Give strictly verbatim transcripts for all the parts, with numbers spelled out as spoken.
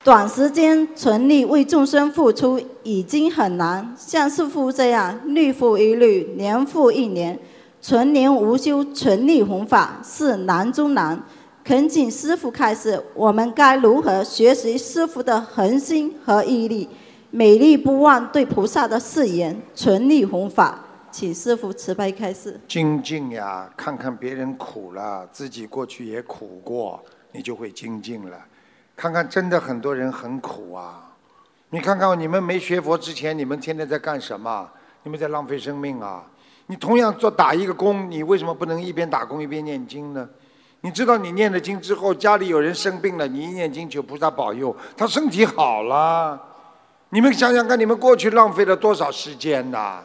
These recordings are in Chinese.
短时间全力为众生付出已经很难，像师父这样日复一日、年复一年，全年无休、全力弘法是难中难。恳请师父开示，我们该如何学习师父的恒心和毅力，每日不忘对菩萨的誓言，全力弘法？请师父慈悲开示。 精进呀，看看别人苦了，自己过去也苦过，你就会精进了。看看真的很多人很苦啊！你看看你们没学佛之前，你们天天在干什么？你们在浪费生命啊！你同样做打一个工，你为什么不能一边打工一边念经呢？你知道你念了经之后，家里有人生病了，你一念经求菩萨保佑，他身体好了。你们想想看，你们过去浪费了多少时间呐？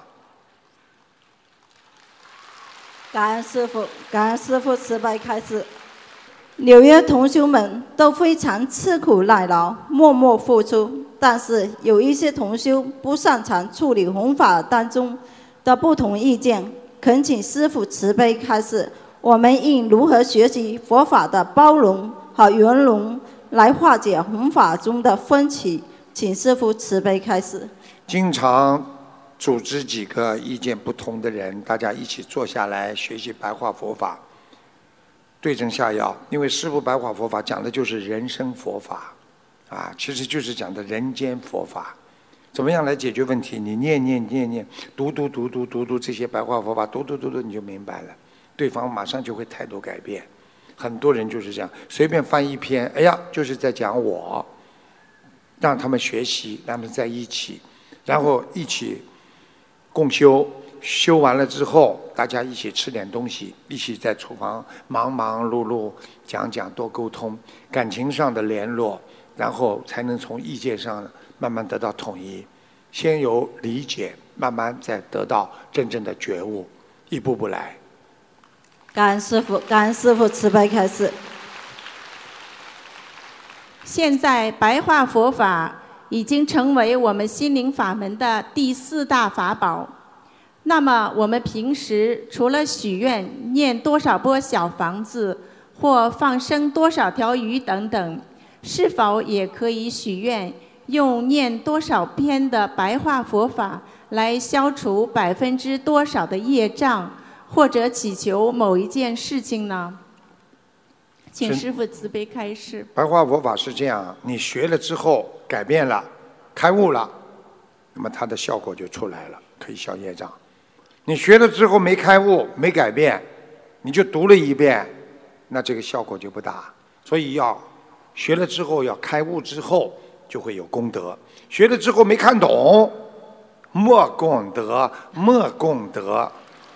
感恩师父，感恩师父慈悲开示。纽约同修们都非常吃苦耐劳，默默付出，但是有一些同修不擅长处理弘法当中的不同意见，恳请师父慈悲开示，我们应如何学习佛法的包容和圆融，来化解弘法中的分歧？请师父慈悲开示。 经常组织几个意见不同的人，大家一起坐下来学习白话佛法。对症下药，因为师父白话佛法讲的就是人生佛法，啊，其实就是讲的人间佛法，怎么样来解决问题？你念念念念，读读读读读读这些白话佛法，读读读读你就明白了，对方马上就会态度改变。很多人就是这样，随便翻一篇，哎呀，就是在讲我，让他们学习，让他们在一起，然后一起共修。修完了之后，大家一起吃点东西，一起在厨房忙忙碌碌讲讲，多沟通，感情上的联络，然后才能从意见上慢慢得到统一。先由理解，慢慢再得到真正的觉悟，一步步来。 感恩师父，感恩师父慈悲开示。 现在白话佛法已经成为我们心灵法门的第四大法宝。那么我们平时除了许愿念多少波小房子或放生多少条鱼等等，是否也可以许愿用念多少篇的白话佛法来消除百分之多少的业障，或者祈求某一件事情呢？请师父慈悲开示。 白话佛法是这样，你学了之后改变了，开悟了，那么它的效果就出来了，可以消业障。你学了之后没开悟没改变，你就读了一遍，那这个效果就不大。所以要学了之后，要开悟之后就会有功德。学了之后没看懂，莫功德，莫功德。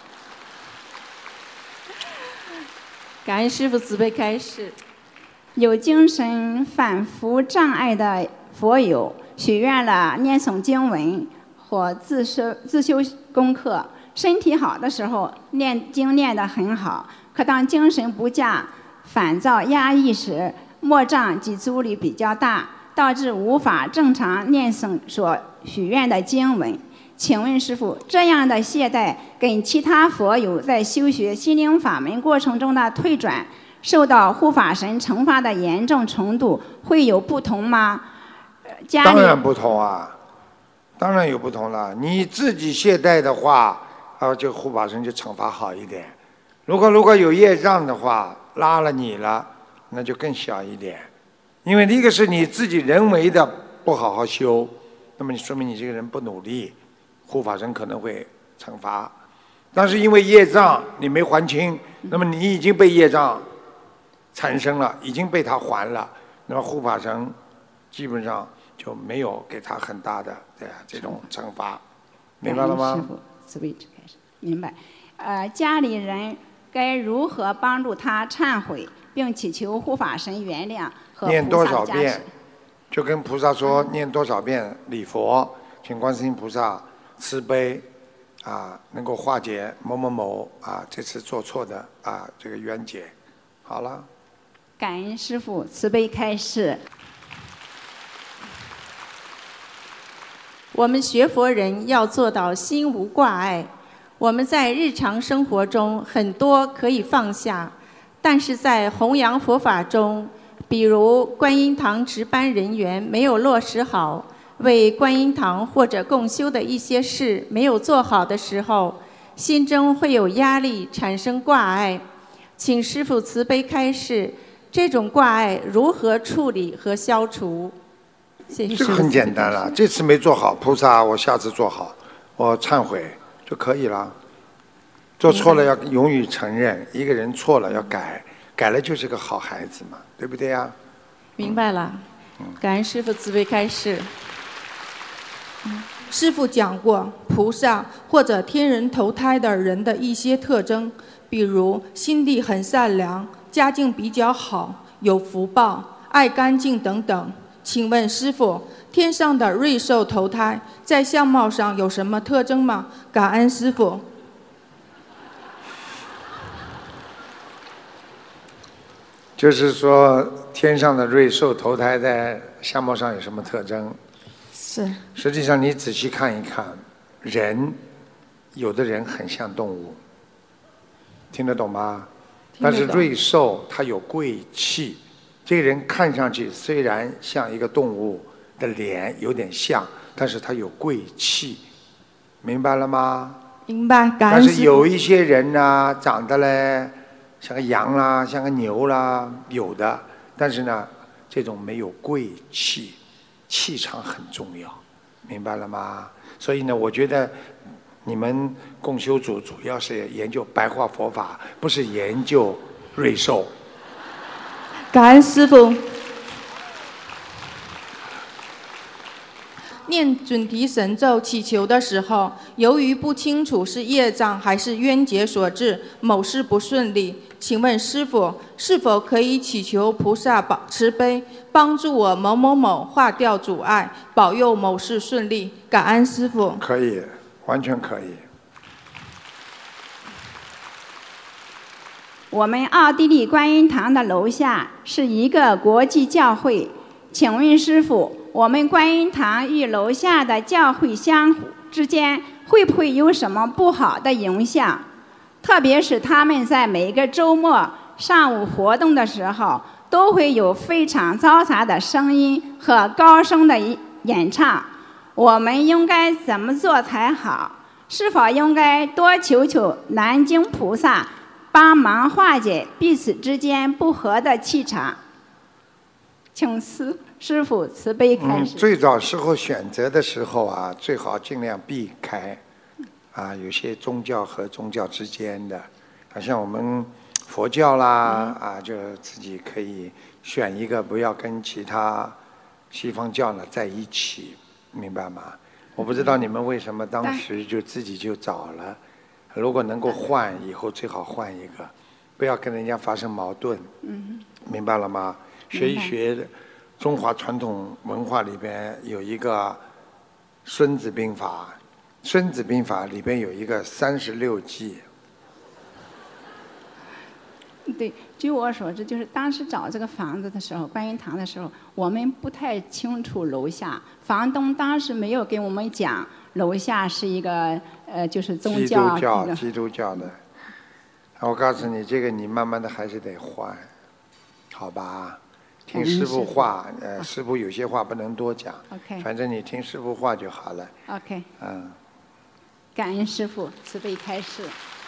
感恩师父慈悲开示。 有精神反复障碍的佛友许愿了念诵经文或自修自修功课。身体好的时候念经念得很好，可当精神不佳、烦躁压抑时，魔障及阻力比较大，导致无法正常念诵所许愿的经文。请问师父，这样的懈怠跟其他佛友在修学心灵法门过程中的退转，受到护法神惩罚的严重程度会有不同吗？家里当然不同啊，当然有不同了。你自己懈怠的话，啊，这个护法神就惩罚好一点。如果如果有业障的话，拉了你了，那就更小一点。因为一个是你自己人为的不好好修，那么你说明你这个人不努力，护法神可能会惩罚。但是因为业障你没还清，那么你已经被业障产生了，已经被他还了，那么护法神基本上就没有给他很大的对啊这种惩罚，明白了吗？ 师父慈悲开始明白。呃，家里人该如何帮助他忏悔，并祈求护法神原谅和念多少菩萨加持遍，就跟菩萨说念多少遍礼佛，请观世音菩萨慈悲啊，能够化解某某某啊这次做错的啊这个冤结。好了。 感恩师父慈悲开示。 我们学佛人要做到心无挂碍。我们在日常生活中很多可以放下，但是在弘扬佛法中， 比如观音堂值班人员没有落实好，为观音堂或者共修的一些事没有做好的时候，心中会有压力，产生挂碍。请师父慈悲开示，这种挂碍如何处理和消除？谢谢师父。 这个很简单了，这次没做好，菩萨我下次做好，我忏悔就可以了。做错了要勇于承认，一个人错了要改，改了就是个好孩子嘛，对不对呀？ 明白了，感恩师父慈悲开示。 师父讲过，菩萨或者天人投胎的人的一些特征，比如心地很善良，家境比较好，有福报，爱干净等等。请问师父，天上的瑞兽投胎在相貌上有什么特征吗？感恩师父。 就是说，天上的瑞兽投胎在相貌上有什么特征？ 是。 实际上，你仔细看一看，人，有的人很像动物，听得懂吗？但是瑞兽它有贵气，这个人看上去虽然像一个动物的脸有点像，但是它有贵气，明白了吗？ 明白，感但恩师父。 是有一些人呢，长得嘞。像个羊啦，像个牛啦，有的，但是呢，这种没有贵气，气场很重要，明白了吗？所以呢，我觉得你们共修组主要是研究白话佛法，不是研究瑞兽。 感恩师父。念准提神咒祈求的时候，由于不清楚是业障还是冤结所致，某事不顺利，请问师父，是否可以祈求菩萨保慈悲，帮助我某某某化掉阻碍，保佑某事顺利？感恩师父。 可以，完全可以。 我们奥地利观音堂的楼下是一个国际教会，请问师父，我们观音堂与楼下的教会相互之间会不会有什么不好的影响？特别是他们在每个周末上午活动的时候，都会有非常嘈杂的声音和高声的演唱，我们应该怎么做才好？是否应该多求求南京菩萨帮忙化解彼此之间不和的气场？请师师父慈悲开示。 嗯，最早时候选择的时候啊，最好尽量避开，啊，有些宗教和宗教之间的，好像我们佛教啦，嗯、啊，就自己可以选一个，不要跟其他西方教呢在一起，明白吗？我不知道你们为什么当时就自己就找了，如果能够换，以后最好换一个，不要跟人家发生矛盾， 嗯， 明白了吗？学一学中华传统文化里边有一个《孙子兵法》，《孙子兵法》里边有一个三十六计。 对，据我所知，就是当时找这个房子的时候，观音堂的时候，我们不太清楚楼下，房东当时没有给我们讲楼下是一个呃，就是宗教。 基督教，基督教的。我告诉你，这个你慢慢的还是得换，好吧？听师父话，呃，师父有些话不能多讲。 OK。 反正你听师父话就好了。 OK。 嗯。 感恩师父慈悲开示。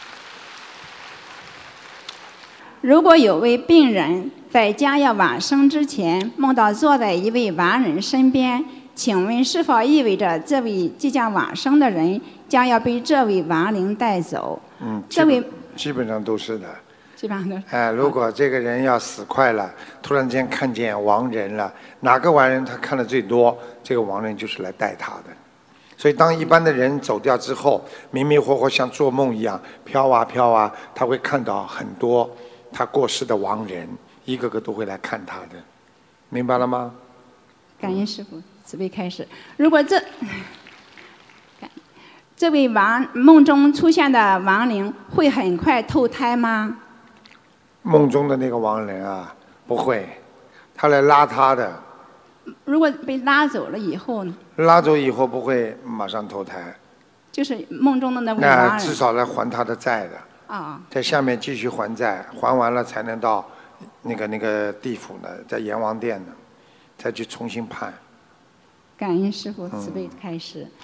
如果有位病人在将要往生之前梦到坐在一位亡人身边，请问是否意味着这位即将往生的人将要被这位亡灵带走？ 嗯， 这位基本上都是的。 基本上都是。 哎，如果这个人要死快了，突然间看见亡人了，哪个亡人他看的最多，这个亡人就是来带他的。所以当一般的人走掉之后，迷迷糊糊像做梦一样飘啊飘啊，他会看到很多他过世的亡人，一个个都会来看他的，明白了吗？ 感恩师父慈悲开示。如果这这位亡梦中出现的亡灵会很快投胎吗？ 梦中的那个亡人啊，不会，他来拉他的。 如果被拉走了以后呢？ 拉走以后不会马上投胎。 就是梦中的那位亡人。 那至少来还他的债的。 啊。 在下面继续还债，还完了才能到那个那个地府呢，在阎王殿呢，再去重新判。 感恩师父慈悲开示。嗯、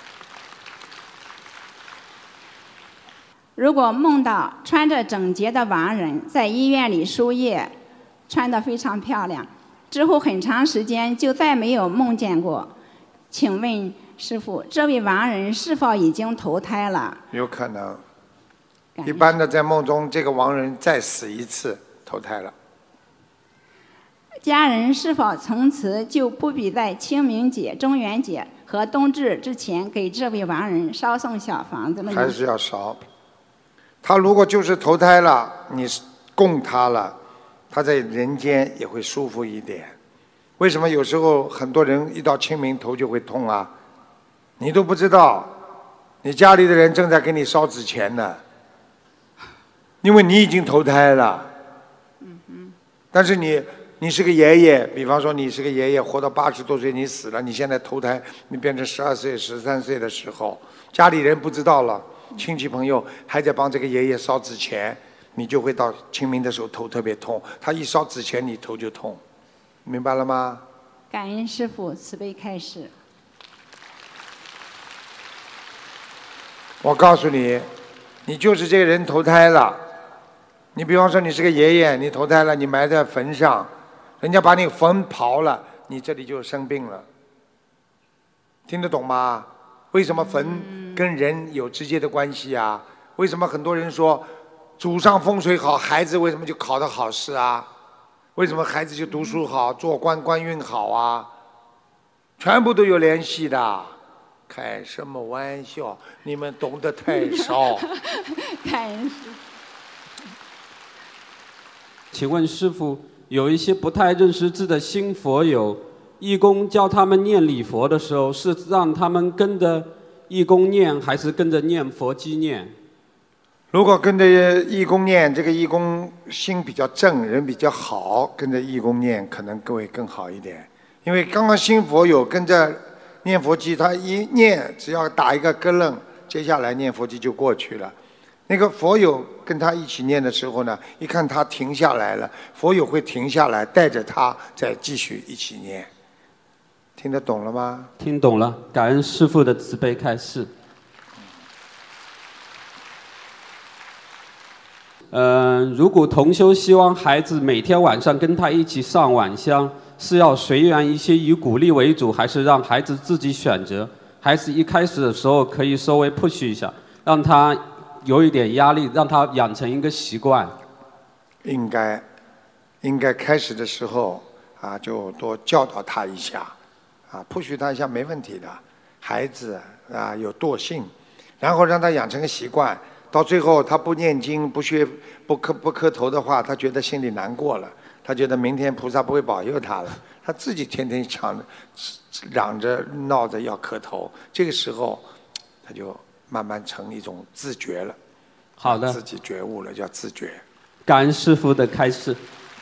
如果梦到穿着整洁的亡人在医院里输液，穿得非常漂亮，之后很长时间就再没有梦见过，请问师父，这位亡人是否已经投胎了？ 有可能。一般的在梦中，这个亡人再死一次，投胎了。 家人是否从此就不必在清明节、中元节和冬至之前给这位亡人烧送小房子了？ 还是要烧。他如果就是投胎了，你供他了，他在人间也会舒服一点。为什么有时候很多人一到清明头就会痛啊？你都不知道，你家里的人正在给你烧纸钱呢。因为你已经投胎了，但是你你是个爷爷，比方说你是个爷爷，活到八十多岁你死了，你现在投胎，你变成十二岁、十三岁的时候，家里人不知道了，亲戚朋友还在帮这个爷爷烧纸钱，你就会到清明的时候头特别痛，他一烧纸钱你头就痛，明白了吗？ 感恩师父慈悲开示。 我告诉你，你就是这个人投胎了。你比方说你是个爷爷，你投胎了，你埋在坟上，人家把你坟刨了，你这里就生病了。听得懂吗？为什么坟跟人有直接的关系啊？为什么很多人说祖上风水好，孩子为什么就考得好试啊？为什么孩子就读书好，做官官运好啊？全部都有联系的。开什么玩笑？你们懂得太少。 感恩师父。 请问师父，有一些不太认识字的新佛友，义工教他们念礼佛的时候，是让他们跟着义工念，还是跟着念佛机念？ 如果跟着义工念，这个义工心比较正，人比较好，跟着义工念可能会更好一点。因为刚刚新佛友跟着念佛机，他一念只要打一个咯楞，接下来念佛机就过去了。那个佛友跟他一起念的时候呢，一看他停下来了，佛友会停下来，带着他再继续一起念。听得懂了吗？ 听懂了，感恩师父的慈悲开示。呃，如果同修希望孩子每天晚上跟他一起上晚香，是要随缘一些，以鼓励为主，还是让孩子自己选择？孩子一开始的时候可以稍微 push 一下，让他有一点压力，让他养成一个习惯。 应该，应该开始的时候啊，就多教导他一下，啊，push他一下没问题的。孩子啊有惰性，然后让他养成个习惯，到最后他不念经、不学、不磕不磕头的话，他觉得心里难过了，他觉得明天菩萨不会保佑他了，他自己天天抢着、嚷着、闹着要磕头，这个时候他就慢慢成一种自觉了。 好的， 自己觉悟了，叫自觉。 感恩师父的开示。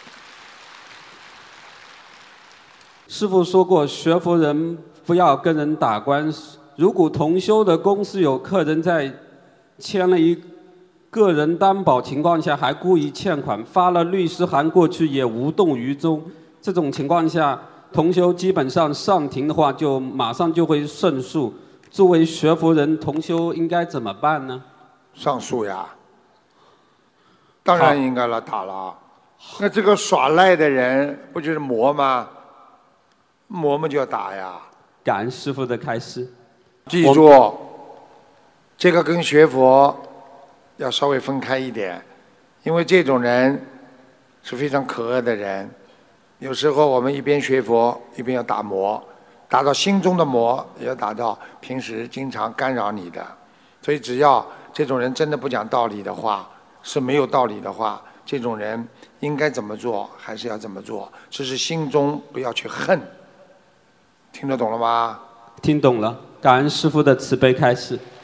师父说过，学佛人不要跟人打官司。如果同修的公司有客人在签了一个人担保情况下还故意欠款，发了律师函过去也无动于衷，这种情况下，同修基本上上庭的话就马上就会胜诉。作为学佛人，同修应该怎么办呢？ 上诉呀，当然应该了，打了。那这个耍赖的人不就是魔吗？魔嘛就要打呀。 感恩师父的开示。 记住，这个跟学佛要稍微分开一点，因为这种人是非常可恶的人。有时候我们一边学佛，一边要打魔，打到心中的魔，也要打到平时经常干扰你的。所以只要这种人真的不讲道理的话，是没有道理的话，这种人应该怎么做还是要怎么做，只是心中不要去恨。听得懂了吗？ 听懂了，感恩师父的慈悲开示。